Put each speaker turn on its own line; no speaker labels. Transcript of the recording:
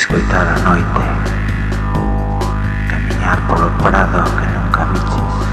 escoitar a noite, camiñar polo prado que nunca viches.